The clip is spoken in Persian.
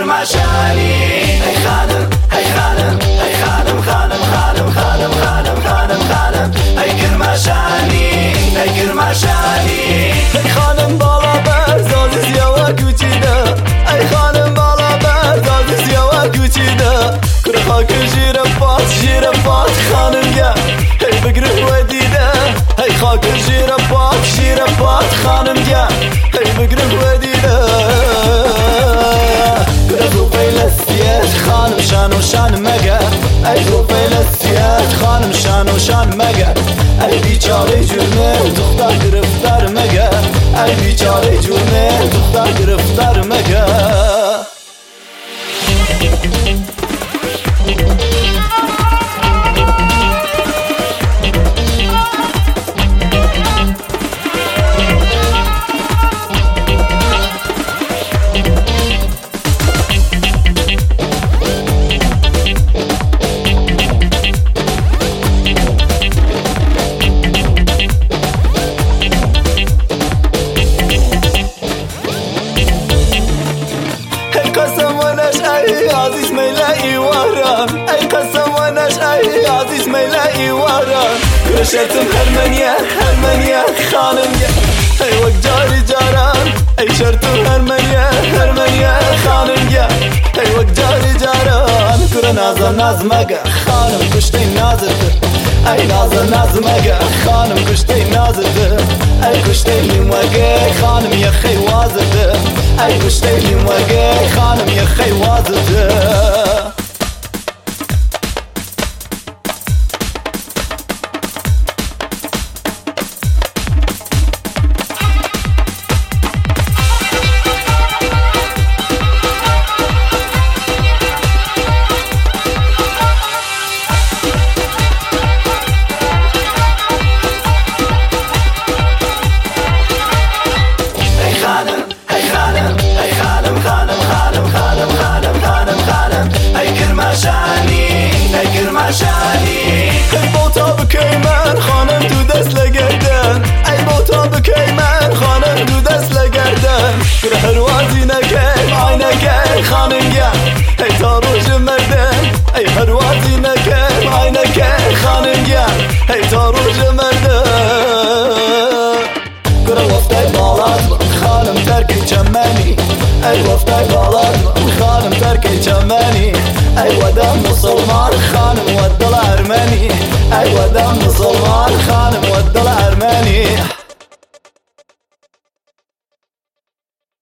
کرماشانی ای خانم ای خانم ای خانم خانم خانم خانم خانم خانم خانم ای کرماشانی ای کرماشانی ای خانم بالا بر زازیزیا و کوچیده ای خانم بالا بر زازیزیا و کوچیده کره خاک جیر پات خانم گه ای بگره و دیده ای خاک جیر پات خانم گه ای بگره و دیده خانم شان و شان مگر ای رو فلسطیت خانم شان و شان مگر ای بیچاره جرمه دختر گرفتار مگر ای بیچاره جرمه دختر گرفتار مگر عزیز میلایی وارم ای قسم و نشعی عزیز میلایی وارم کرشتم هرمنیه خانم یه ای وقت جاری جارم ای شرطم هرمنیه خانم یه ای وقت جاری جارم کره ناز مگه خانم کشتی نازده ای ناز مگه خانم کشتی نازده ای کشتی مگه خانم یه خی وازده ای کشتی مگه خانم یه خی وازده ای بوتا بکی من خانم تو دست لگردن ای بوتا بکی من خانم تو دست لگردن کره هروازی نکن آی نکن خانم گم ای تا روز مردن ای هروازی نکن آی نکن خانم گم ای تا روز مردن کره وفتای بالات خانم ترکی چمنی ای وفتای بالات خانم ترکی چمنی ای ودم مسلمان خانم ودل ارمنی ای ودم